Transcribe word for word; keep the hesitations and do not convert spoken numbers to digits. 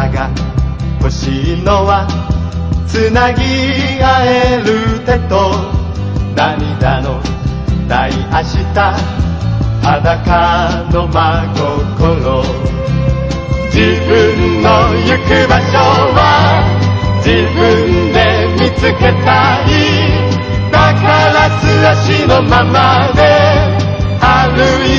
だが欲しいのはつなぎ合える手と涙のない明日、裸の真心。自分の行く場所は自分で見つけたい。だから素足のままで歩い